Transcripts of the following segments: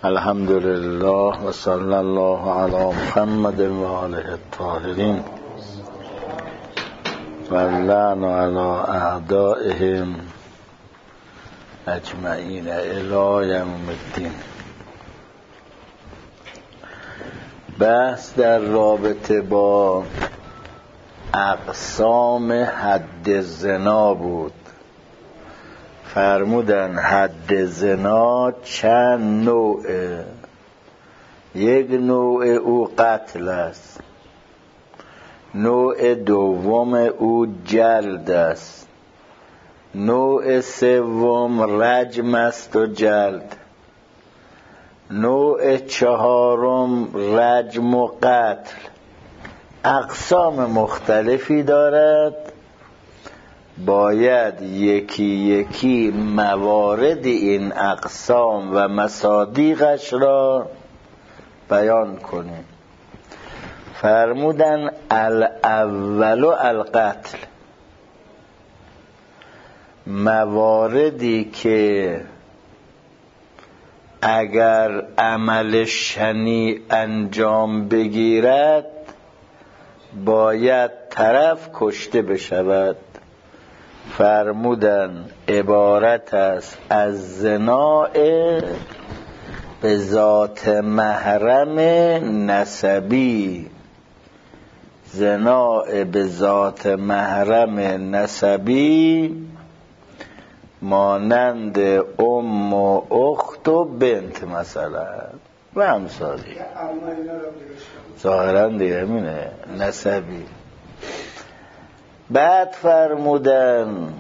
الحمد لله و صلی الله علی محمد و آله الطاهرین و اللعن علی اعدائهم اجمعین الی یوم الدین. بحث در رابطه با اقسام حد زنا بود. فرمودن حد زنا چند نوعه. یک نوع او قتل است، نوع دوم او جلد است، نوع سوم رجم است و جلد، نوع چهارم رجم و قتل. اقسام مختلفی دارد. باید یکی یکی موارد این اقسام و مصادیقش را بیان کنیم. فرمودن الاول القتل، مواردی که اگر عمل شنیع انجام بگیرد باید طرف کشته بشود. فرمودن عبارت است از زنا به ذات محرم نسبی. زنا به ذات محرم نسبی مانند ام و اخت و بنت مثلا و همسالی. ظاهرا دیگه همینه، نسبی. بعد فرمودن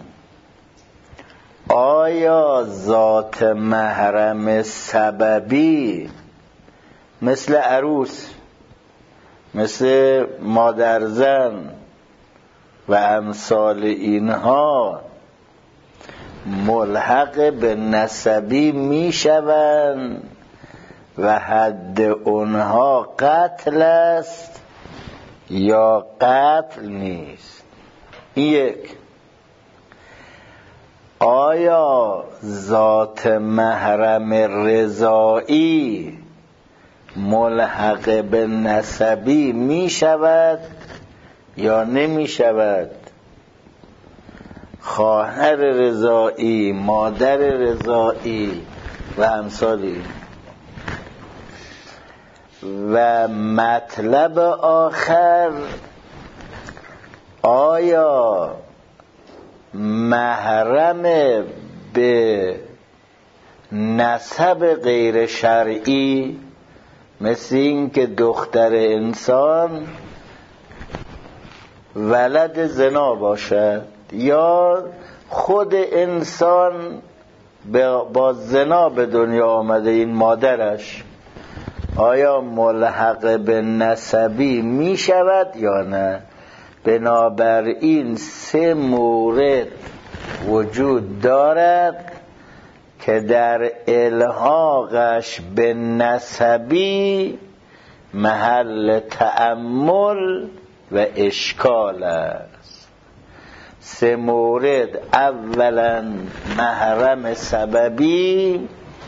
آیا ذات محرم سببی مثل عروس، مثل مادرزن و امثال اینها ملحق به نسبی می شوند و حد اونها قتل است یا قتل نیست؟ یک. آیا ذات محرم رضایی ملحق به نسبی می شود یا نمی شود؟ خواهر رضایی، مادر رضایی و امثالی. و مطلب آخر، آیا محرم به نسب غیر شرعی مثل این که دختر انسان ولد زنا باشد یا خود انسان با زنا به دنیا آمده این مادرش، آیا ملحق به نسبی می شود یا نه؟ بنابراین سه مورد وجود دارد که در الحاقش به نسبی محل تأمل و اشکال است. سه مورد: اولا محرم سببی،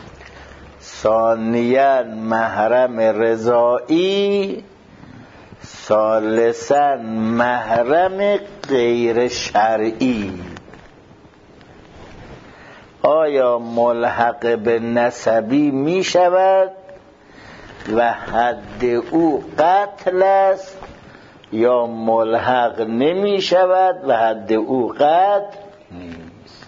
ثانیا محرم رضایی، ثالثاً محرم غیر شرعی. آیا ملحق به نسبی می شود و حد او قتل است یا ملحق نمی شود و حد او قتل نیست؟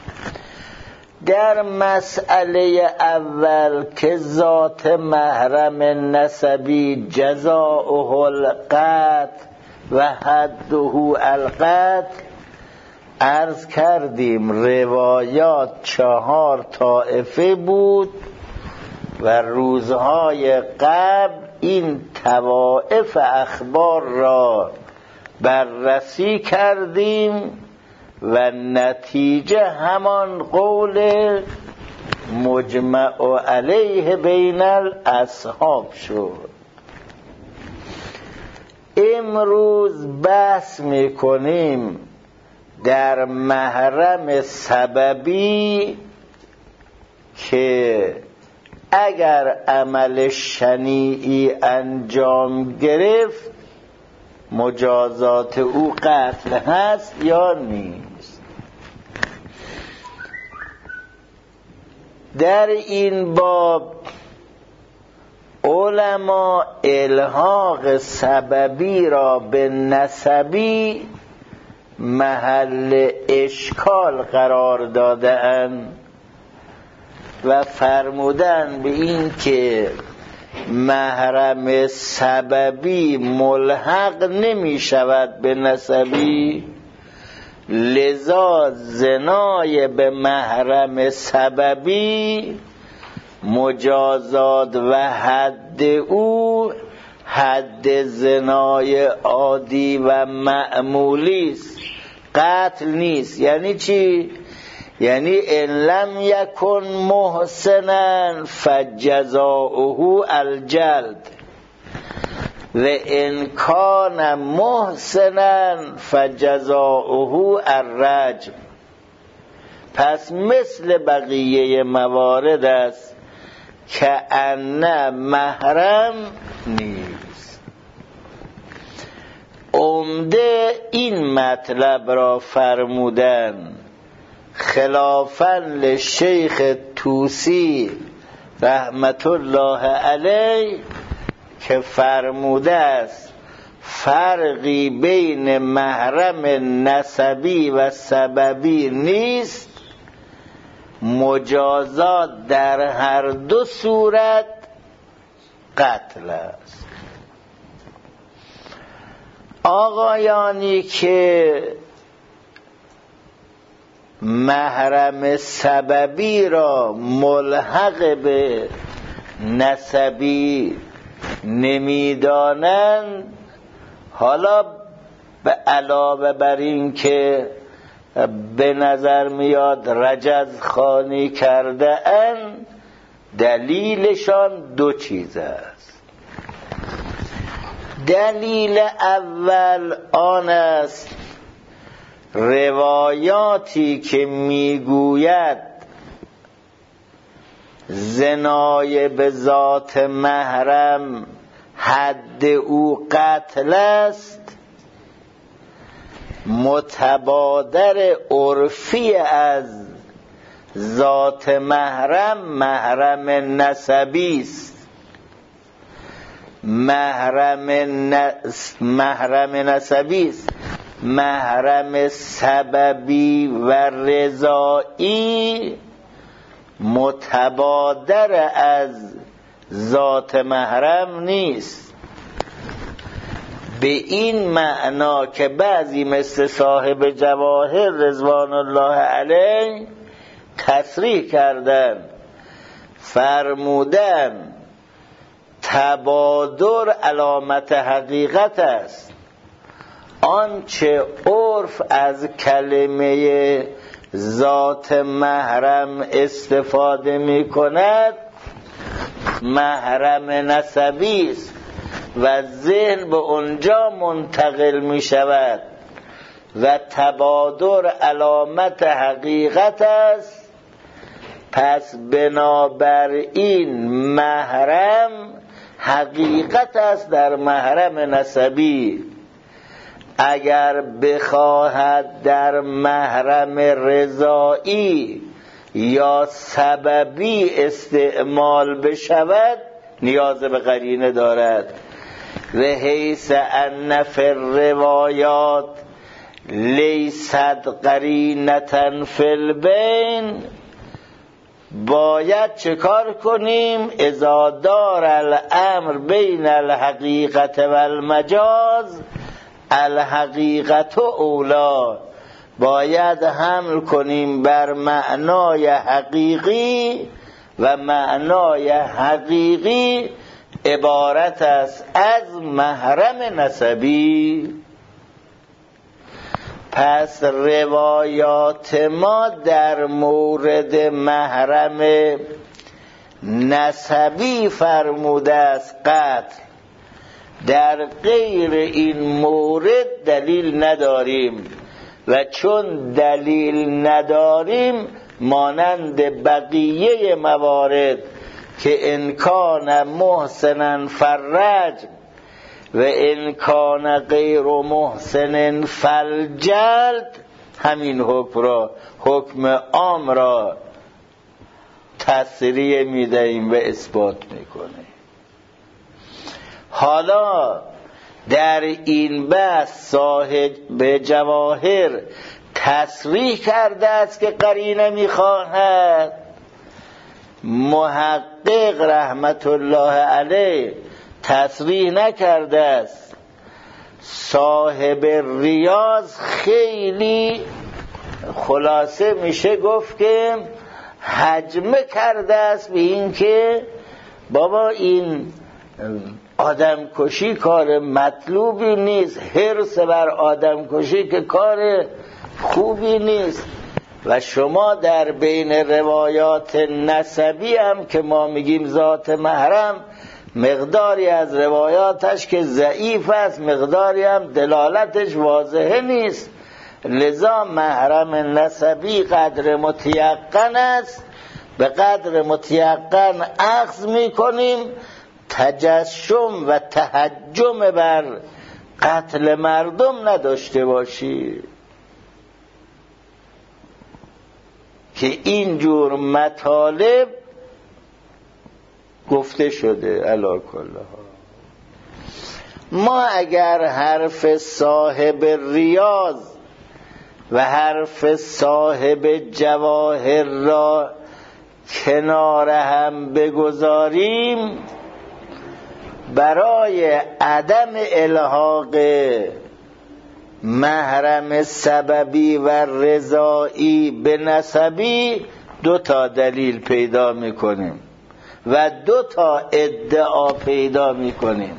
در مسئله اول که ذات محرم نسبی جزاؤه القتل و حده القتل، عرض کردیم روایات 4 طائفه بود و روزهای قبل این طوائف اخبار را بررسی کردیم و نتیجه همان قول مجمع علیه بین الاصحاب شد. امروز بحث میکنیم در محرم سببی که اگر عمل شنیعی انجام گرفت مجازات او قتل هست یا نیست. در این باب علما الحاق سببی را به نسبی محل اشکال قرار دادند و فرمودند به این که محرم سببی ملحق نمی شود به نسبی، لذا زنای به محرم سببی مجازات و حد او حد زنای عادی و معمولی است، قتل نیست. یعنی چی؟ یعنی ان لم یکن محسنا فجزاؤه الجلد و ان کان محسنا فجزاؤه الرجم. پس مثل بقیه موارد است که ان محرم نیست. عمده این مطلب را فرمودن خلافاً لشیخ طوسی رحمت الله علیه که فرموده است فرقی بین محرم نسبی و سببی نیست، مجازات در هر دو صورت قتل است. آقایانی که محرم سببی را ملحق به نسبی نمیدانند، حالا به علاوه بر این که به نظر میاد رجز خوانی کرده اند، دلیلشان دو چیز است. دلیل اول آن است روایاتی که میگوید زنای به ذات محرم حد او قتل است، متبادر عرفی از ذات محرم محرم نسبی است. محرم نسبی است. محرم سببی و رضایی متبادر از ذات محرم نیست. به این معنا که بعضی مثل صاحب جواهر رضوان الله علیه تصریح کردن، فرمودن تبادر علامت حقیقت است. آنچه عرف از کلمه ذات محرم استفاده می کند محرم نسبی است و ذهن به اونجا منتقل می شود و تبادر علامت حقیقت است. پس بنابراین محرم حقیقت است در محرم نسبی. اگر بخواهد در محرم رضایی یا سببی استعمال بشود نیاز به قرینه دارد. و حیث ان فی الروایات لیست قرینة فی البین، باید چه کار کنیم؟ اذا دار الامر بین الحقیقت و المجاز الحقیقت اولا، باید حمل کنیم بر معنای حقیقی و معنای حقیقی عبارت است از محرم نسبی. پس روایات ما در مورد محرم نسبی فرموده است قتل، در غیر این مورد دلیل نداریم و چون دلیل نداریم مانند بقیه موارد که ان کان محسنا فرجم و ان کان غیر محسن فالجلد، همین حکم عام را تصریح میدهیم و اثبات میکنیم. حالا در این بحث صاحب جواهر تصریح کرده است که قرینه میخواهد، محقق رحمت الله علیه تصریح نکرده است. صاحب ریاض خیلی خلاصه میشه گفت که حجمه کرده است به این که بابا این آدم کشی کار مطلوبی نیست، حرص بر آدم کشی که کار خوبی نیست. و شما در بین روایات نسبی هم که ما میگیم ذات محرم، مقداری از روایاتش که ضعیف است، مقداری هم دلالتش واضحه نیست. لذا محرم نسبی قدر متیقن است، به قدر متیقن اخذ میکنیم، تجشم و تهجم بر قتل مردم نداشته باشی که اینجور مطالب گفته شده. علی کل حال ما اگر حرف صاحب ریاض و حرف صاحب جواهر را کنار هم بگذاریم، برای عدم الحاق محرم سببی و رضایی به نسبی 2 دلیل پیدا میکنیم و 2 ادعا پیدا میکنیم.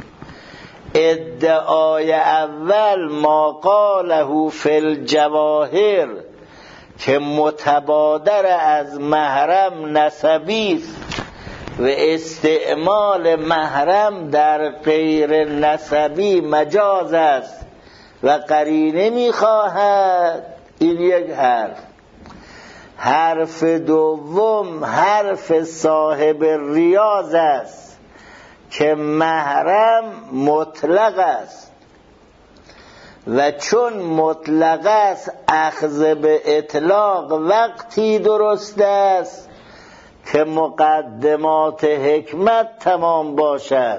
ادعای اول ما قاله فی الجواهر که متبادر از محرم نسبی است و استعمال محرم در غیر نسبی مجاز است و قرینه میخواهد. این یک حرف. حرف دوم حرف صاحب ریاض است که محرم مطلق است و چون مطلق است اخذ به اطلاق وقتی درست است که مقدمات حکمت تمام باشد،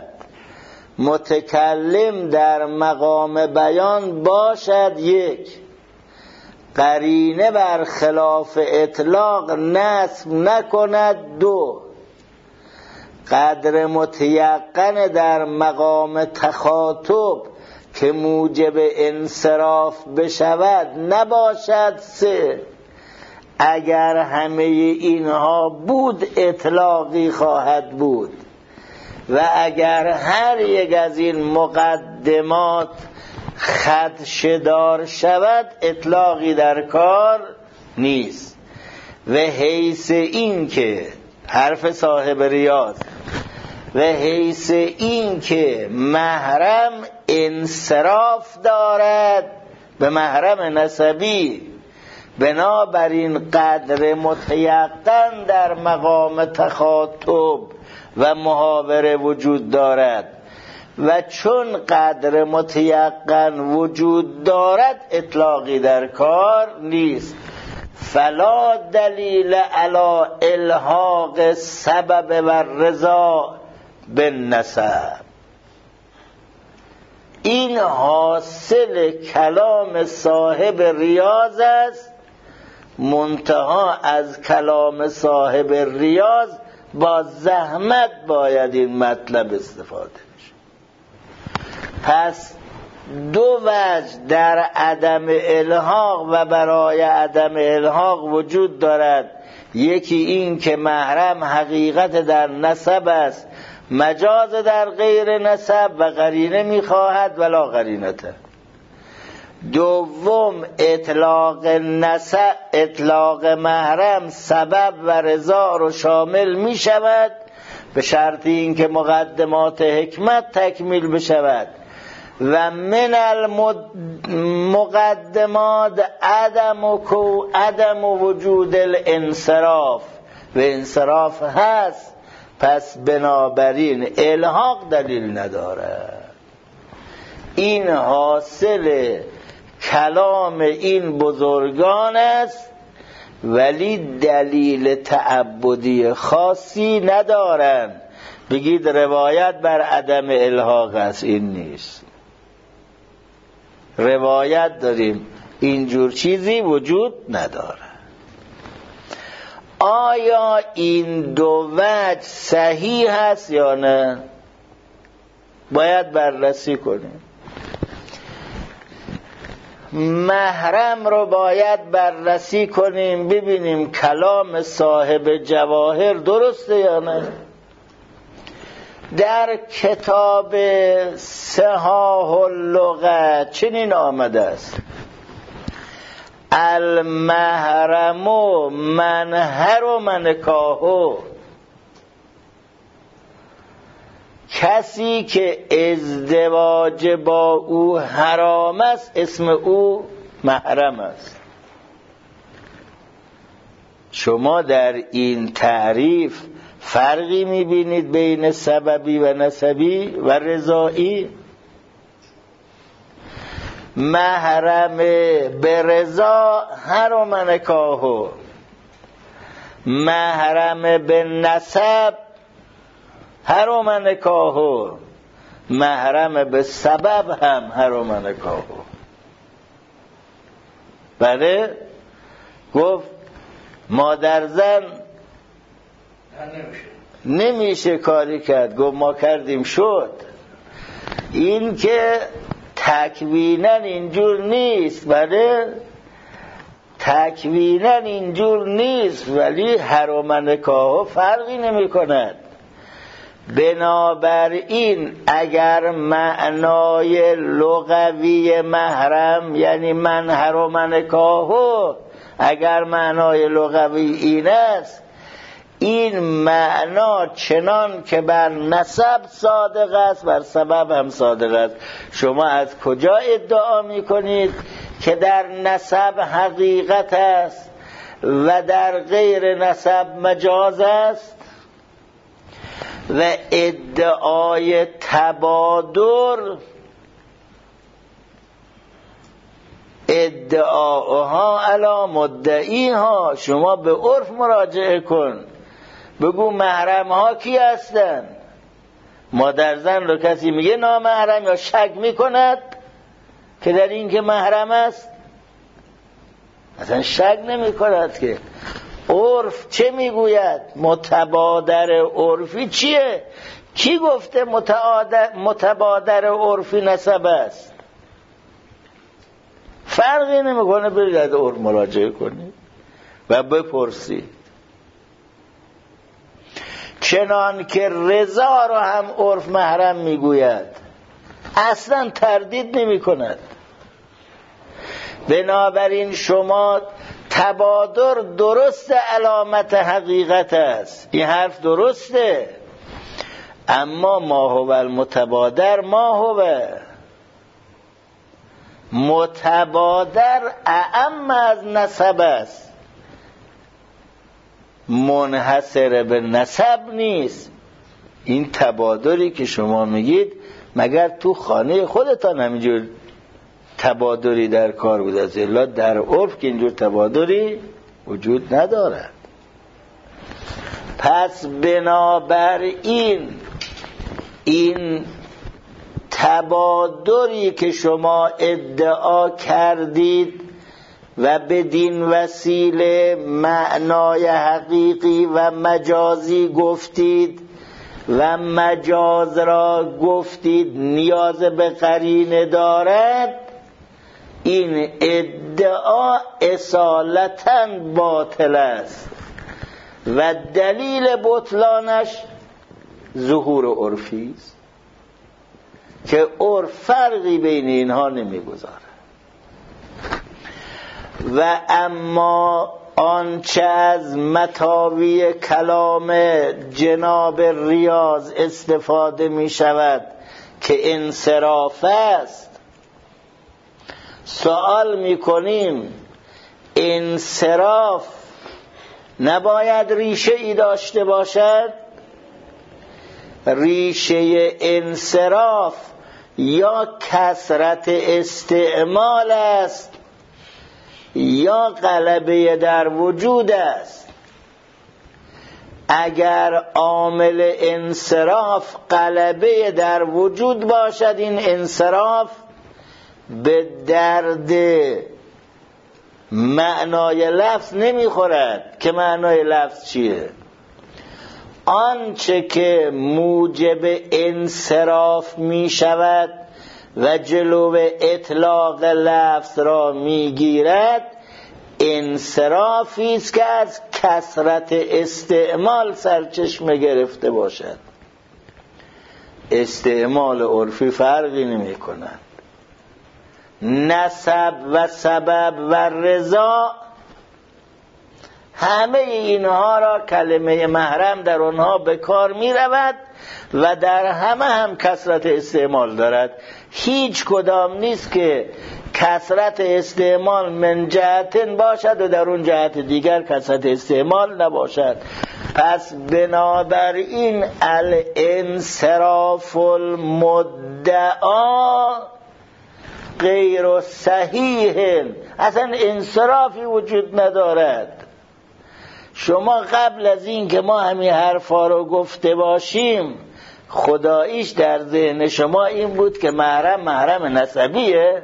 متکلم در مقام بیان باشد، 1 قرینه بر خلاف اطلاق نصب نکند، 2 قدر متیقن در مقام تخاطب که موجب انصراف بشود نباشد، 3 اگر همه اینها بود اطلاقی خواهد بود و اگر هر یک از این مقدمات خدشه‌دار شود اطلاقی در کار نیست. و حیث این که حرف صاحب ریاض و حیث این که محرم انصراف دارد به محرم نسبی، بنابراین قدر متیقن در مقام تخاطب و محاوره وجود دارد و چون قدر متیقن وجود دارد اطلاقی در کار نیست. فلا دلیل علی الحاق سبب و رضا بالنسب. این حاصل کلام صاحب ریاض است، منتها از کلام صاحب ریاض با زحمت باید این مطلب استفاده بشه. پس 2 وجه در عدم الحاق و برای عدم الحاق وجود دارد. یکی این که محرم حقیقت در نسب است، مجاز در غیر نسب و قرینه میخواهد ولا قرینته. دوم اطلاق محرم سبب و رضا رو شامل می شود به شرط اینکه مقدمات حکمت تکمیل بشود. و من المقدمات عدم وجود الانصراف، و انصراف هست پس بنابراین الحاق دلیل نداره. این حاصل کلام این بزرگان است، ولی دلیل تعبدی خاصی ندارن. بگید روایت بر عدم الحاق است، این نیست. روایت داریم اینجور چیزی وجود نداره. آیا این دو وجه صحیح هست یا نه؟ باید بررسی کنیم. محرم رو باید بررسی کنیم، ببینیم کلام صاحب جواهر درسته یا نه. در کتاب صحاح اللغة چنین آمده است: المحرم من حرم نکاحه، کسی که ازدواج با او حرام است اسم او محرم است. شما در این تعریف فرقی میبینید بین سببی و نسبی و رضایی؟ محرم به رضا حرم نکاحه، محرم به نسب حرم نکاحه، محرم به سبب هم حرم نکاحه. بله، گفت مادر زن نمیشه کاری کرد. گفت ما کردیم شد. این که تکویناً اینجور نیست، بله تکویناً اینجور نیست، ولی حرم نکاح فرقی نمی کند. بنابراین اگر معنای لغوی محرم یعنی من حرم نکاحه، اگر معنای لغوی این است، این معنا چنان که بر نسب صادق است بر سبب هم صادق است. شما از کجا ادعا میکنید که در نسب حقیقت است و در غیر نسب مجاز است؟ و ادعای تبادر ادعاها علی مدعیها. شما به عرف مراجعه کن، بگو محرم ها کی هستن؟ مادر زن رو کسی میگه نامحرم یا شک میکند که در این که محرم است؟ اصلا شک نمیکند که. عرف چه میگوید؟ متبادر عرفی چیه؟ کی گفته متبادر عرفی نسب است؟ فرقی نمیکنه. برید از عرف مراجعه کنید و بپرسید. چنان که رضا رو هم عرف محرم میگوید، اصلا تردید نمی کند. بنابراین شما تبادر درست علامت حقیقت است، این حرف درسته، اما ما هو المتبادر ما هو متبادر اعم از نسب است، منحصر به نسب نیست. این تبادری که شما میگید مگر تو خانه خودتان همینجور تبادری در کار بود؟ از الا در عرف که اینجور تبادری وجود ندارد. پس بنابراین این تبادری که شما ادعا کردید و بدین وسیله معنای حقیقی و مجازی گفتید و مجاز را گفتید نیاز به قرینه دارد، این ادعا اصالتاً باطل است و دلیل بطلانش ظهور عرفی است که عرف فرقی بین اینها نمیگذارد. و اما آنچه از متاوی کلام جناب ریاض استفاده می شود که انصراف است، سوال می کنیم انصراف نباید ریشه ای داشته باشد؟ ریشه انصراف یا کثرت استعمال است یا غلبه در وجود است. اگر عامل انصراف غلبه در وجود باشد، این انصراف به درد معنای لفظ نمیخورد. که معنای لفظ چیه؟ آنچه که موجب انصراف می شود و جلو اطلاق لفظ را می گیرد انصرافی است که از کثرت استعمال سرچشمه گرفته باشد. استعمال عرفی فرقی نمی کند. نسب و سبب و رضا، همه اینها را کلمه محرم در آنها به کار می رود و در همه هم کثرت استعمال دارد. هیچ کدام نیست که کثرت استعمال من جهتن باشد و در اون جهت دیگر کثرت استعمال نباشد. پس بنابراین الانصراف المدعا غیر صحیح، اصلا انصرافی وجود ندارد. شما قبل از این که ما همین حرفا رو گفته باشیم خداییش در ذهن شما این بود که محرم نسبیه.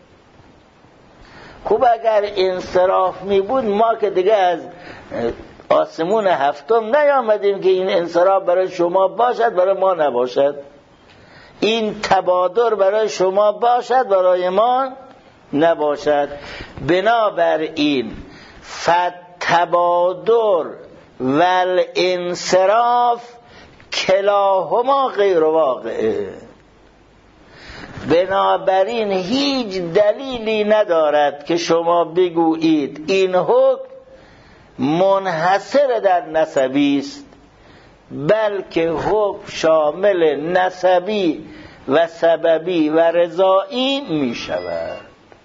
خوب اگر انصراف می بود ما که دیگه از آسمون هفتم نیامدیم که این انصراف برای شما باشد برای ما نباشد، این تبادر برای شما باشد برای ما نباشد. بنابراین فتبادر و الانصراف کلاهما غیر واقعه. بنابراین هیچ دلیلی ندارد که شما بگویید این حکم منحصر در نسبی است، بلکه حکم شامل نسبی و سببی و رضایی می شود.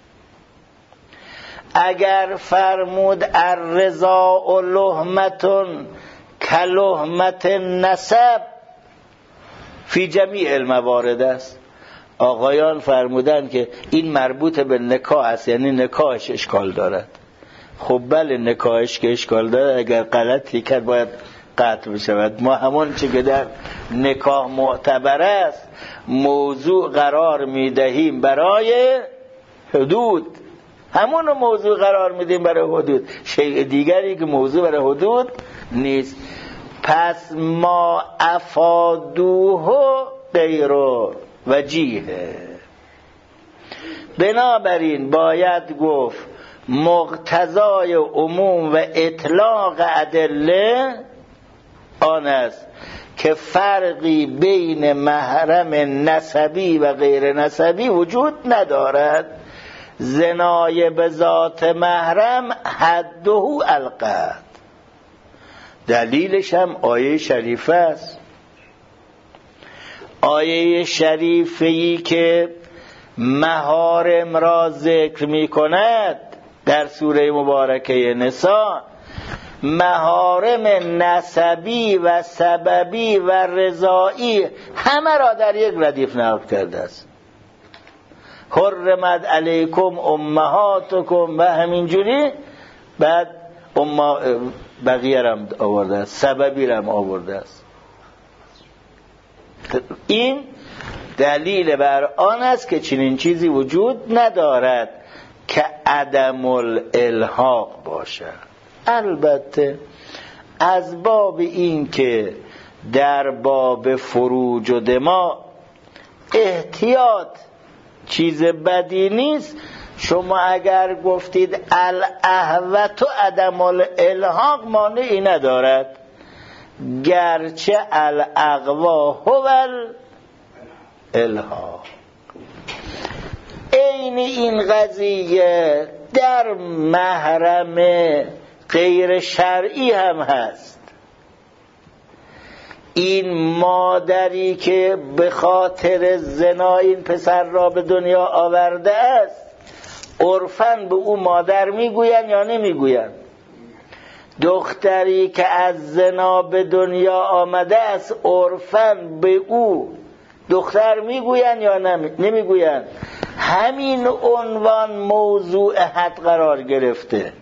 اگر فرمود الرضا لحمتون کلحمت نسب فی جمیع الموارد است. آقایان فرمودن که این مربوط به نکاح است، یعنی نکاحش اشکال دارد. خب بله، نکاحش که اشکال دارد اگر غلطی کرد باید قطع بشود. ما همون چه که در نکاح معتبر است موضوع قرار میدهیم برای حدود، همون موضوع قرار میدیم برای حدود، شیء دیگری که موضوع برای حدود نیست. پس ما افادوه غیر وجیه. بنابراین باید گفت مقتضای عموم و اطلاق ادله آن است که فرقی بین محرم نسبی و غیر نسبی وجود ندارد. زنای به ذات محرم حده القتل. دلیلش هم آیه شریفه است. آیه شریفه‌ای که محارم را ذکر می کند در سوره مبارکه نساء، محارم نسبی و سببی و رضایی همه را در یک ردیف نقل کرده است. حرمت علیکم امهاتکم و همینجوری بعد بقیه را آورده است، سببی را آورده است. این دلیل بر آن است که چنین چیزی وجود ندارد که عدم الالحاق باشد. البته از باب این که در باب فروج و دماء احتیاط چیز بدی نیست، شما اگر گفتید الاحوط و عدم الالحاق مانعی ندارد، گرچه الاقوا هو الالحاق. این این قضیه در محرم غیر شرعی هم هست. این مادری که به خاطر زنا این پسر را به دنیا آورده است، عرفاً به او مادر میگوین یا نمیگوین؟ دختری که از زنا به دنیا آمده است عرفاً به او دختر میگوین یا نمیگوین؟ همین عنوان موضوع حد قرار گرفته.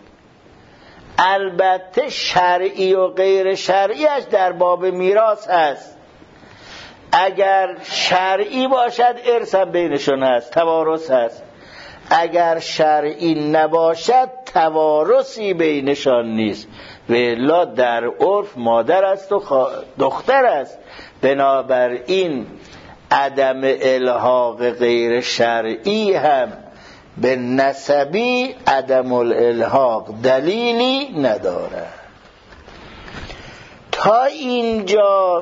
البته شرعی و غیر شرعیش در باب میراث هست. اگر شرعی باشد ارث بینشون هست، توارث هست. اگر شرعی نباشد توارثی بینشان نیست، و الا در عرف مادر است و دختر است. بنابراین عدم الحاق غیر شرعی هم به نسبی عدم الالحاق دلیلی نداره. تا اینجا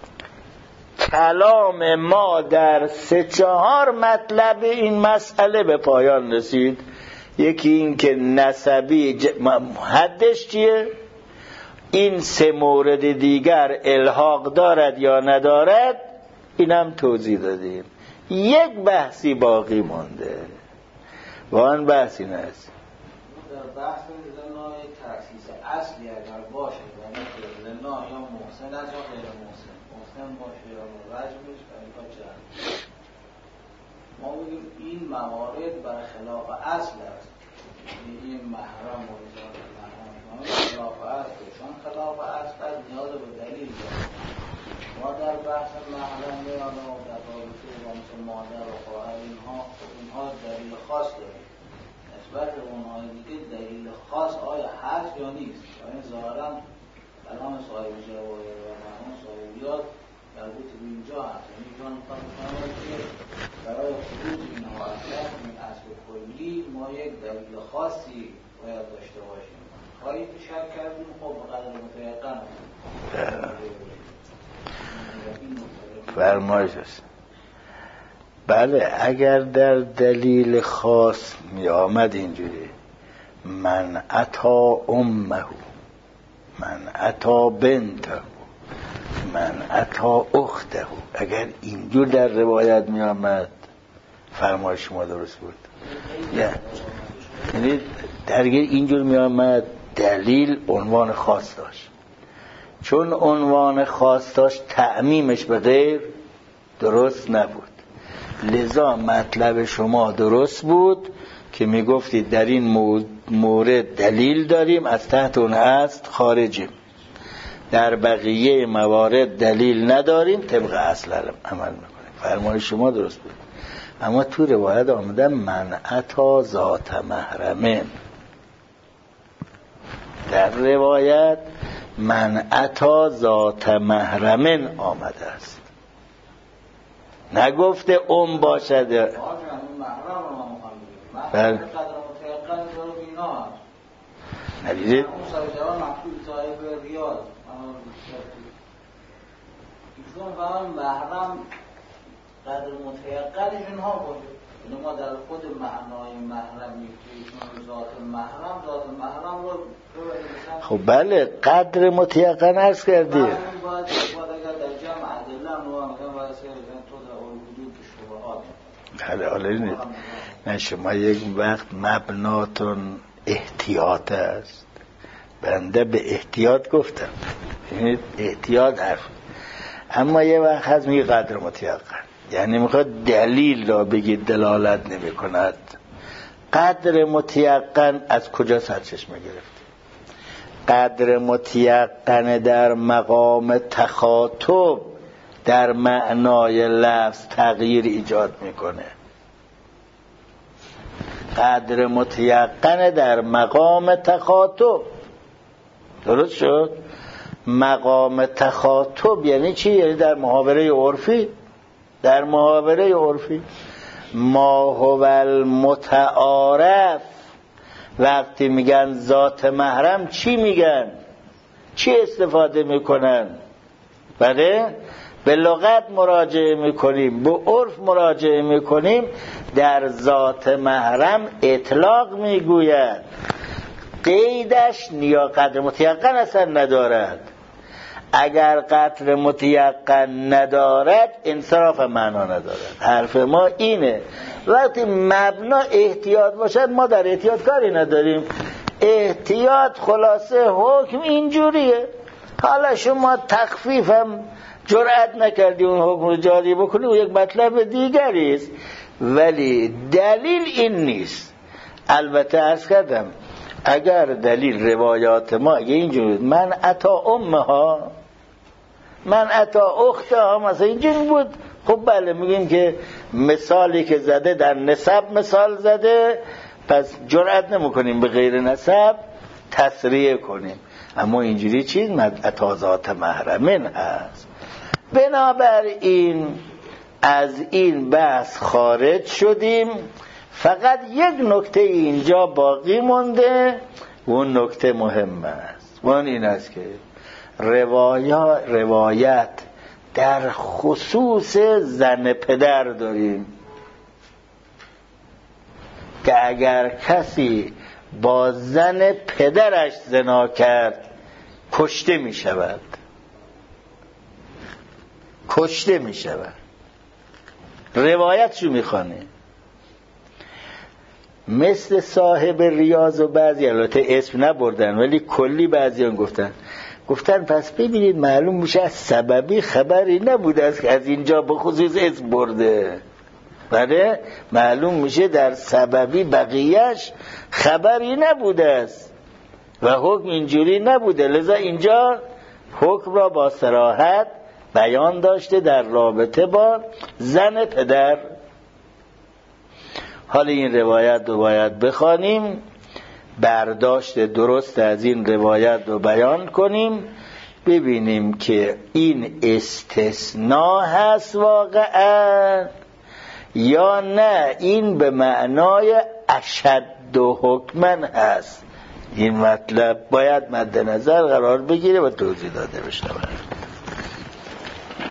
کلام ما در 3-4 مطلب این مسئله به پایان رسید. یکی این که نسبی حدش چیه؟ این 3 مورد دیگر الحاق دارد یا ندارد، اینم توضیح دادیم. یک بحثی باقی مانده و آن بحث این است در بحث زنا تأسیس اصلی اگر باشه، یعنی زنا یا محسن است یا غیر محسن، محسن باشه یا رجمش و جرم، ما بگیم این موارد برخلاف اصل است. این محرم و ازاد محرم خلاف اصل، چون خلاف اصل نیاز به دلیل داره. ما در بحث محرم یا در رابطه با مثل مادر و خواهر اینها دلیل خاص داره. نسبت به اونها دیگه دلیل خاص آیا هست یا نیست؟ این ظاهرا کلام صاحب جواهر و مرحوم صاحبیات مربوط به اینجا هست. یعنی جان می‌خوام که برای خروج اینها از این اصل کلی ما یک دلیل خاصی باید داشته باشیم. خواهی که شک کردیم خب بقدر متیقن فرمایش است. بله، اگر در دلیل خاص می آمد اینجوری من اتا امه، من اتا بنته، من اتا اخته، اگر اینجور در روایت می آمد فرمایش ما درست بود. یعنی درگیر اینجور می آمد دلیل عنوان خاص داشت، چون عنوان خاص داشت تعمیمش به غیر درست نبود. لذا مطلب شما درست بود که می گفتید در این مورد دلیل داریم، از تحت اون اصل خارجیم، در بقیه موارد دلیل نداریم، طبق اصل عمل میکنیم. فرمایش شما درست بود. اما تو روایت آمده من اتا ذات محرمه، در روایت من اتا ذات محرمن آمده است، نگفته باشد. بله ندیدید؟ محرم قدر متیقنش اینها باشه. ما در خود معنای محرم میگیم ذات محرم رو خب بله قدر متیقن عرض کردی. باید اگر در جمع عدله هم رو میگم باید تو در وجود شبهات. بله حالا نه شما یک وقت مبناتون احتیاط است، بنده به احتیاط گفتم، احتیاط حرف. اما یه وقت هست میگه قدر متیقن، یعنی میخواد دلیل را بگید دلالت نمی کند. قدر متیقن از کجا سرچشمه گرفت؟ قدر متیقن در مقام تخاطب در معنای لفظ تغییر ایجاد میکنه. قدر متیقن در مقام تخاطب، درست شد؟ مقام تخاطب یعنی چی؟ یعنی در محاوره عرفی. در محاوره عرفی ما هو المتعارف، وقتی میگن ذات محرم چی میگن؟ چی استفاده میکنن؟ بله به لغت مراجعه میکنیم، به عرف مراجعه میکنیم، در ذات محرم اطلاق میگوید، قیدش یا قدر متیقن اصلا ندارد. اگر قدر متیقن ندارد انصراف معنا ندارد. حرف ما اینه وقتی مبنا احتیاط باشد ما در احتیاط کاری نداریم. احتیاط خلاصه حکم اینجوریه. حالا شما تخفیفم جرأت نکردی اون حکم رو جاری بکنی و یک مطلب دیگری است، ولی دلیل این نیست. البته عرض کردم اگر دلیل روایات ما اگه اینجوری من عطا امها من عطا اختها مثلا اینجوری بود، خب بله میگیم که مثالی که زده در نسب مثال زده، پس جرأت نمیکنیم به غیر نسب تصریح کنیم. اما اینجوری چیز عطا ذات محرمین هست. بنابراین از این بحث خارج شدیم. فقط یک نکته اینجا باقی مونده و اون نکته مهم است و اون این است که روایت در خصوص زن پدر داریم که اگر کسی با زن پدرش زنا کرد کشته می شود. کشته می شود. روایت شو می خوانه. مثل صاحب ریاض و بعضی البته اسم نبردن ولی کلی بعضیان گفتن پس ببینید معلوم میشه از سببی خبری نبوده است که از اینجا به خصوص اسم برده. بله معلوم میشه در سببی بقیهش خبری نبوده است و حکم اینجوری نبوده، لذا اینجا حکم را با صراحت بیان داشته در رابطه با زن پدر. حالا این روایت رو باید بخوانیم، برداشت درست از این روایت رو بیان کنیم، ببینیم که این استثناء هست واقعا یا نه این به معنای اشد و حکمن هست. این مطلب باید مد نظر قرار بگیره و توضیح داده بشه.